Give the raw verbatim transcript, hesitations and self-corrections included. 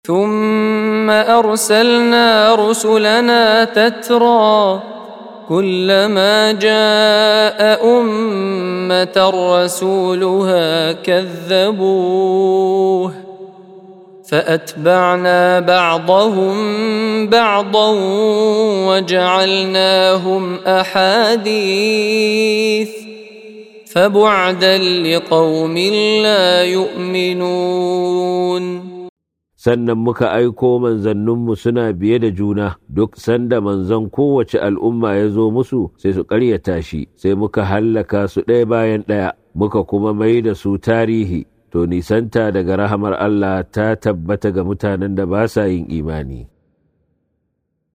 ثم أرسلنا رسلنا تترى كلما جاء أمة رسولها كذبوه فأتبعنا بعضهم بعضا وجعلناهم أحاديث فبعدا لقوم لا يؤمنون. sannan muka aiko manzanninmu suna biye da juna, duk sanda manzon kowace al'umma ya zo musu sai su ƙaryata shi, sai muka hallaka su ɗaya bayan ɗaya, muka kuma mai da su tarihi. To nisanta daga rahamar Allah ta tabbata ga mutanen da ba sa yin imani.